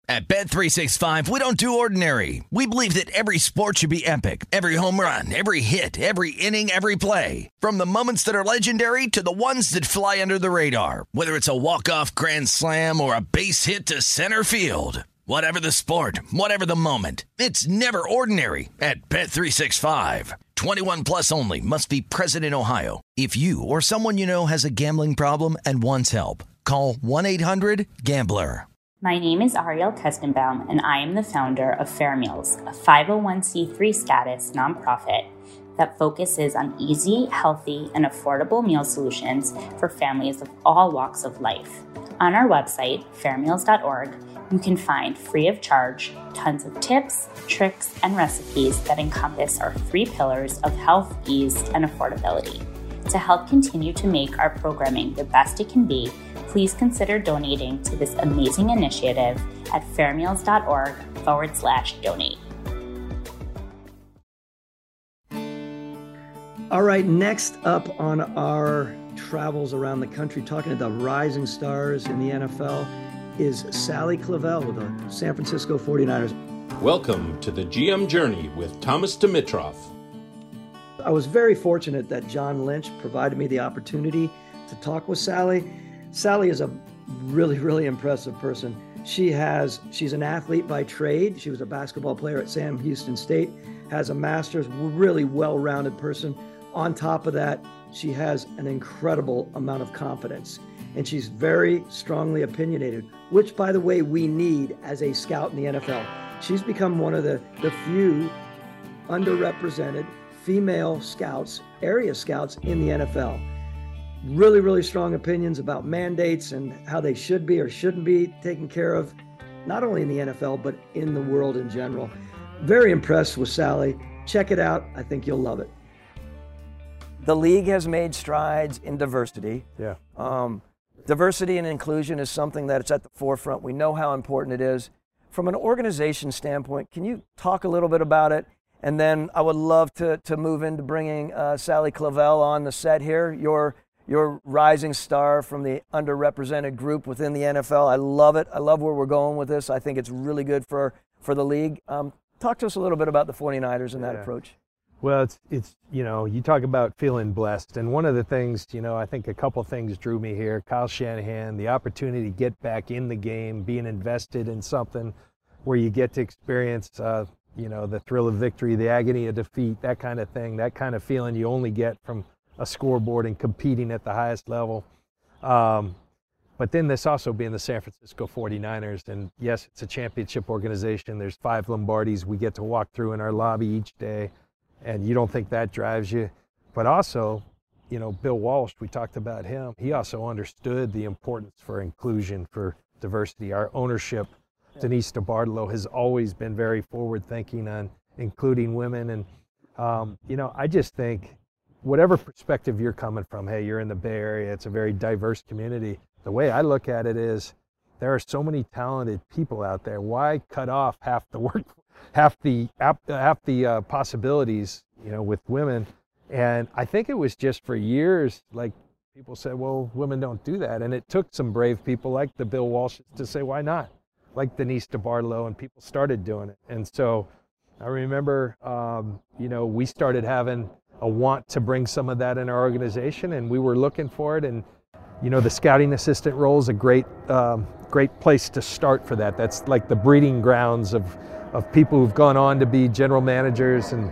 At Bet365, we don't do ordinary. We believe that every sport should be epic. Every home run, every hit, every inning, every play. From the moments that are legendary to the ones that fly under the radar. Whether it's a walk-off grand slam or a base hit to center field. Whatever the sport, whatever the moment. It's never ordinary at Bet365. 21 plus only. Must be present in Ohio. If you or someone you know has a gambling problem and wants help, call 1-800-GAMBLER. My name is Ariel Kestenbaum, and I am the founder of Fair Meals, a 501c3 status nonprofit that focuses on easy, healthy, and affordable meal solutions for families of all walks of life. On our website, fairmeals.org, you can find free of charge tons of tips, tricks, and recipes that encompass our 3 pillars of health, ease, and affordability. To help continue to make our programming the best it can be, please consider donating to this amazing initiative at fairmeals.org/donate. All right, next up on our travels around the country, talking to the rising stars in the NFL, is Sally Clavel with the San Francisco 49ers. Welcome to the GM Journey with Thomas Dimitroff. I was very fortunate that John Lynch provided me the opportunity to talk with Sally. Sally is a really, really impressive person. She's an athlete by trade. She was a basketball player at Sam Houston State, has a master's, really well-rounded person. On top of that, she has an incredible amount of confidence, and she's very strongly opinionated, which, by the way, we need as a scout in the NFL. She's become one of the few underrepresented female scouts, area scouts in the NFL. Really, really strong opinions about mandates and how they should be or shouldn't be taken care of, not only in the NFL, but in the world in general. Very impressed with Sally. Check it out. I think you'll love it. The league has made strides in diversity. Yeah. Diversity and inclusion is something that's at the forefront. We know how important it is. From an organization standpoint, can you talk a little bit about it? And then I would love to move into bringing Sally Clavel on the set here. Your rising star from the underrepresented group within the NFL. I love it. I love where we're going with this. I think it's really good for the league. Talk to us a little bit about the 49ers and that approach. Well, it's you talk about feeling blessed. And one of the things, I think a couple things drew me here. Kyle Shanahan, the opportunity to get back in the game, being invested in something where you get to experience, the thrill of victory, the agony of defeat, that kind of thing, that kind of feeling you only get from a scoreboard and competing at the highest level. But then this also being the San Francisco 49ers, and yes, it's a championship organization. There's 5 Lombardis we get to walk through in our lobby each day, and you don't think that drives you. But also, Bill Walsh, we talked about him. He also understood the importance for inclusion, for diversity. Our ownership, Denise DeBartolo, has always been very forward-thinking on including women. And, I just think whatever perspective you're coming from, hey, you're in the Bay Area, it's a very diverse community. The way I look at it is there are so many talented people out there. Why cut off half the work, half the possibilities, with women? And I think it was just for years, like people said, well, women don't do that. And it took some brave people like the Bill Walsh to say, why not? Like Denise DeBartolo, and people started doing it. And so I remember, we started having a want to bring some of that in our organization, and we were looking for it. And the scouting assistant role is a great place to start for that. That's like the breeding grounds of people who've gone on to be general managers and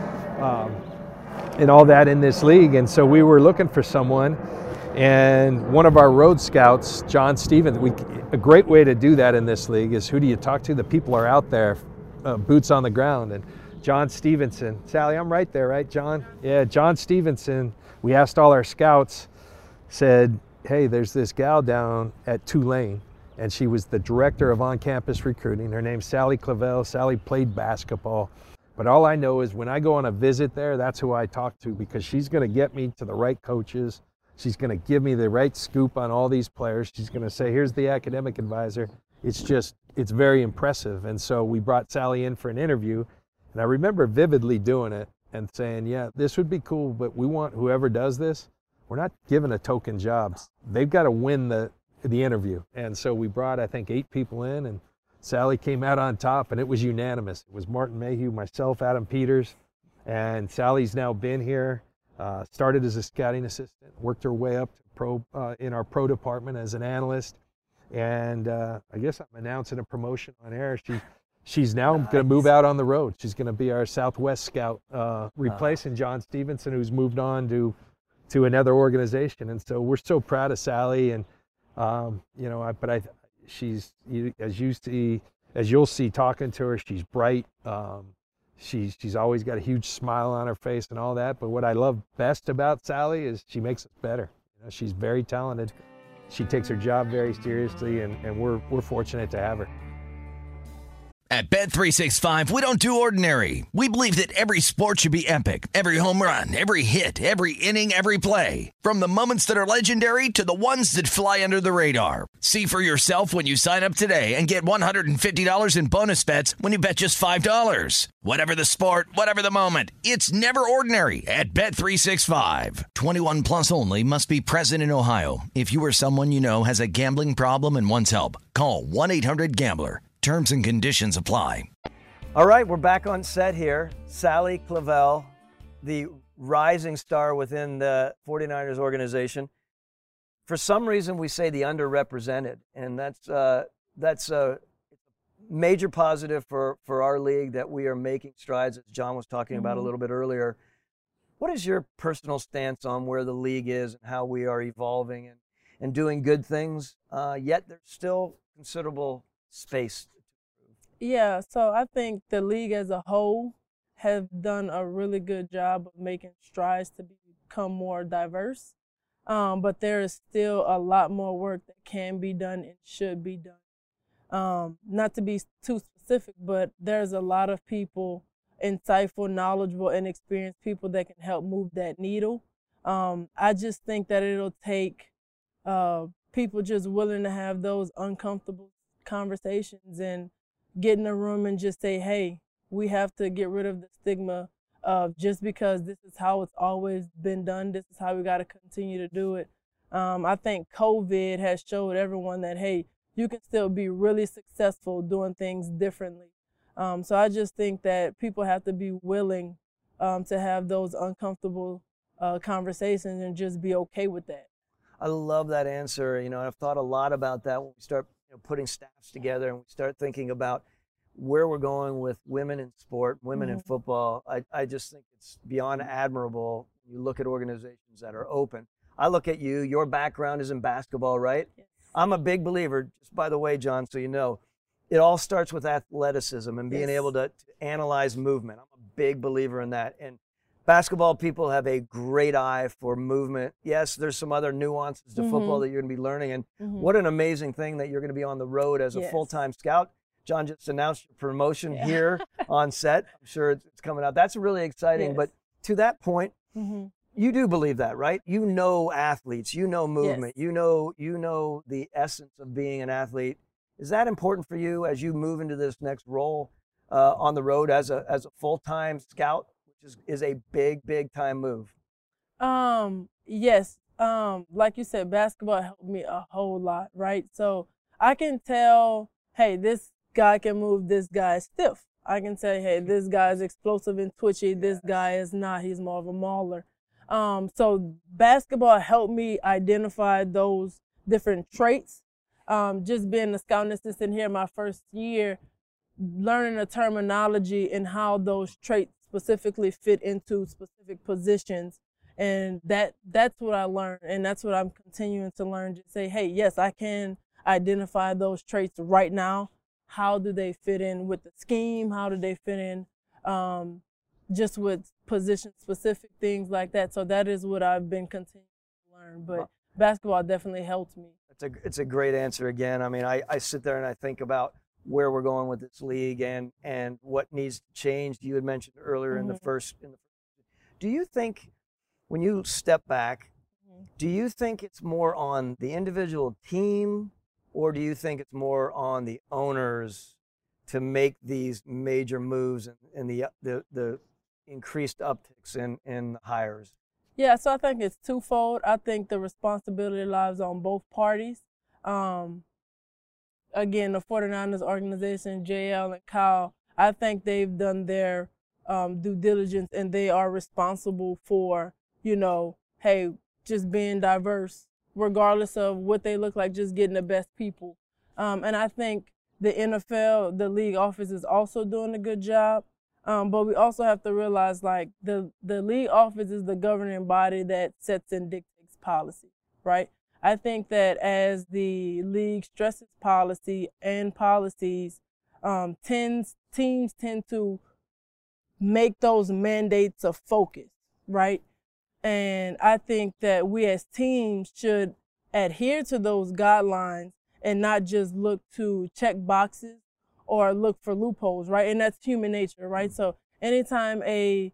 all that in this league. And so we were looking for someone, and one of our road scouts, John Stevens, a great way to do that in this league is who do you talk to? The people are out there, boots on the ground. And John Stevenson. Sally, I'm right there, right, John? Yeah, John Stevenson. We asked all our scouts, said, hey, there's this gal down at Tulane, and she was the director of on-campus recruiting. Her name's Sally Clavel. Sally played basketball. But all I know is when I go on a visit there, that's who I talk to, because she's going to get me to the right coaches. She's going to give me the right scoop on all these players. She's going to say, here's the academic advisor. It's very impressive. And so we brought Sally in for an interview. And I remember vividly doing it and saying, yeah, this would be cool, but we want whoever does this, we're not giving a token job. They've got to win the interview. And so we brought, I think, 8 people in, and Sally came out on top, and it was unanimous. It was Martin Mayhew, myself, Adam Peters, and Sally's now been here, started as a scouting assistant, worked her way up to in our pro department as an analyst, and I guess I'm announcing a promotion on air. She's now going to move out on the road. She's going to be our Southwest scout, replacing John Stevenson, who's moved on to another organization. And so we're so proud of Sally, and she's, as you'll see talking to her, she's bright. She's always got a huge smile on her face and all that. But what I love best about Sally is she makes us better. She's very talented. She takes her job very seriously, and we're fortunate to have her. At Bet365, we don't do ordinary. We believe that every sport should be epic. Every home run, every hit, every inning, every play. From the moments that are legendary to the ones that fly under the radar. See for yourself when you sign up today and get $150 in bonus bets when you bet just $5. Whatever the sport, whatever the moment, it's never ordinary at Bet365. 21 plus only. Must be present in Ohio. If you or someone you know has a gambling problem and wants help, call 1-800-GAMBLER. Terms and conditions apply. All right, we're back on set here. Sally Clavel, the rising star within the 49ers organization. For some reason, we say the underrepresented, and that's a major positive for our league that we are making strides, as John was talking about a little bit earlier. What is your personal stance on where the league is and how we are evolving and doing good things, yet there's still considerable space? Yeah, so I think the league as a whole have done a really good job of making strides to become more diverse. But there is still a lot more work that can be done and should be done. Not to be too specific, but there's a lot of people, insightful, knowledgeable, and experienced people that can help move that needle. I just think that it'll take people just willing to have those uncomfortable conversations and get in a room and just say, hey, we have to get rid of the stigma of just because this is how it's always been done, this is how we got to continue to do it. I think COVID has showed everyone that, hey, you can still be really successful doing things differently. So I just think that people have to be willing to have those uncomfortable conversations and just be okay with that. I love that answer. I've thought a lot about that when we start putting staffs together and we start thinking about where we're going with women in sport, women in football. I just think it's beyond admirable. You look at organizations that are open. I look at you, your background is in basketball, right? Yes. I'm a big believer, just by the way, John, so you know, it all starts with athleticism and being able to analyze movement. I'm a big believer in that. And basketball people have a great eye for movement. Yes, there's some other nuances to football that you're going to be learning. And what an amazing thing that you're going to be on the road as a full-time scout. John just announced your promotion here on set. I'm sure it's coming out. That's really exciting. But to that point, you do believe that, right? You know athletes. You know movement. You know the essence of being an athlete. Is that important for you as you move into this next role on the road as a full-time scout? Which is a big time move. Yes. Like you said, basketball helped me a whole lot, right? So I can tell, hey, this guy can move, this guy is stiff. I can say, hey, this guy is explosive and twitchy, this guy is not, he's more of a mauler. So basketball helped me identify those different traits. Just being a scouting assistant here my first year, learning the terminology and how those traits specifically fit into specific positions. And that's what I learned, and that's what I'm continuing to learn. Just say, hey, yes, I can identify those traits right now. How do they fit in with the scheme? How do they fit in just with position-specific things like that? So that is what I've been continuing to learn. But basketball definitely helped me. It's a great answer again. I mean, I sit there and I think about where we're going with this league and what needs to change. You had mentioned earlier in the first. Do you think, when you step back, do you think it's more on the individual team, or do you think it's more on the owners to make these major moves and the increased upticks in the hires? Yeah, so I think it's twofold. I think the responsibility lies on both parties. again, the 49ers organization, JL and Kyle, I think they've done their due diligence, and they are responsible for, hey, just being diverse, regardless of what they look like, just getting the best people. And I think the NFL, the league office is also doing a good job. But we also have to realize, like, the league office is the governing body that sets and dictates policy, right? I think that as the league stresses policy and policies, teams tend to make those mandates a focus, right? And I think that we as teams should adhere to those guidelines and not just look to check boxes or look for loopholes, right? And that's human nature, right? So anytime a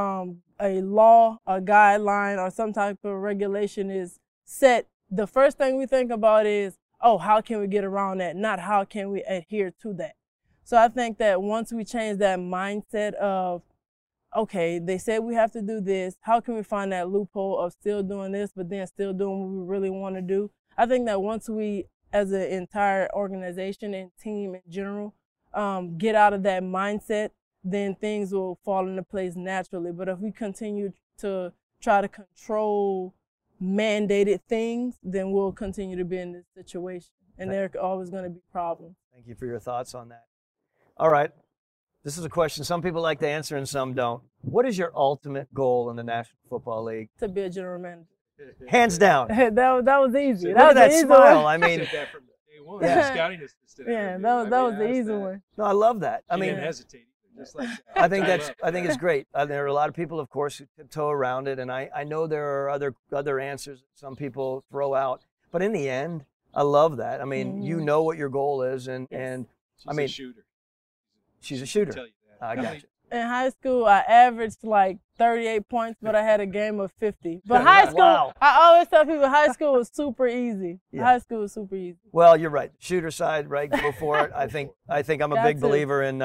law, a guideline, or some type of regulation is set, the first thing we think about is, oh, how can we get around that? Not how can we adhere to that. So I think that once we change that mindset of, okay, they said we have to do this, how can we find that loophole of still doing this, but then still doing what we really want to do? I think that once we, as an entire organization and team in general, get out of that mindset, then things will fall into place naturally. But if we continue to try to control mandated things, then we'll continue to be in this situation. And there are always going to be problems. Thank you for your thoughts on that. All right. This is a question some people like to answer and some don't. What is your ultimate goal in the National Football League? To be a general manager. Hands down. that was easy. Look at that smile. I I mean, said that from day one. Yeah. Scouting assistant. Yeah, that was the easy one. no, I love that. I She mean, didn't hesitate. Just like that. I think it's great. There are a lot of people, of course, who tiptoe around it, and I know there are other answers that some people throw out. But in the end, I love that. I mean, you know what your goal is, and She's I mean, a shooter. she's a shooter. Tell you that. I got you. In high school, I averaged like 38 points, but I had a game of 50. But high school, Wow. I always tell people high school was super easy. Yeah. High school was super easy. Well, you're right. Shooter side, right? Go for it. I think I'm a Got big to. believer in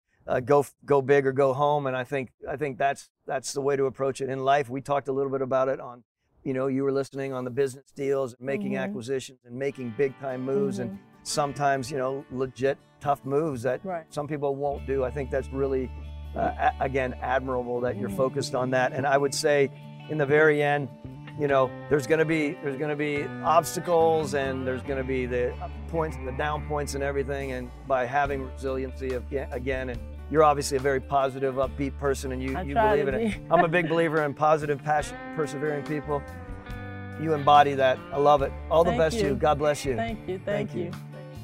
go big or go home, and I think that's the way to approach it in life. We talked a little bit about it on, you were listening on the business deals and making acquisitions and making big time moves, and sometimes legit tough moves that some people won't do. I think that's really again admirable that you're focused on that. And I would say in the very end, there's going to be obstacles, and there's going to be the points and the down points and everything. And by having resiliency again, and you're obviously a very positive, upbeat person, and you believe in it. I'm a big believer in positive, passionate, persevering people. You embody that. I love it. All the best to you. God bless you. Thank you. Thank you.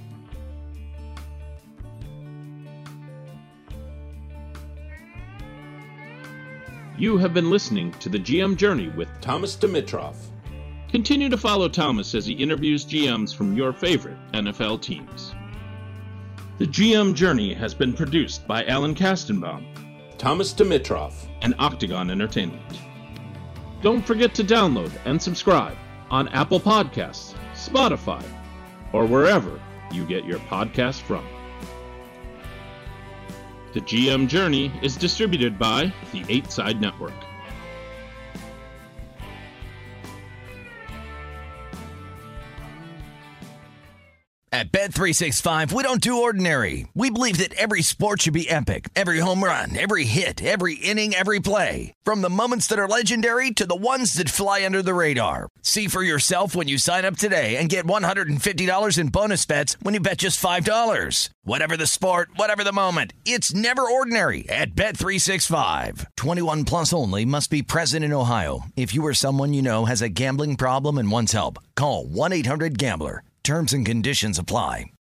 You have been listening to the GM Journey with Thomas Dimitrov. Continue to follow Thomas as he interviews GMs from your favorite NFL teams. The GM Journey has been produced by Alan Kastenbaum, Thomas Dimitrov, and Octagon Entertainment. Don't forget to download and subscribe on Apple Podcasts, Spotify, or wherever you get your podcasts from. The GM Journey is distributed by the 8 Side Network. At Bet365, we don't do ordinary. We believe that every sport should be epic. Every home run, every hit, every inning, every play. From the moments that are legendary to the ones that fly under the radar. See for yourself when you sign up today and get $150 in bonus bets when you bet just $5. Whatever the sport, whatever the moment, it's never ordinary at Bet365. 21 plus only. Must be present in Ohio. If you or someone you know has a gambling problem and wants help, call 1-800-GAMBLER. Terms and conditions apply.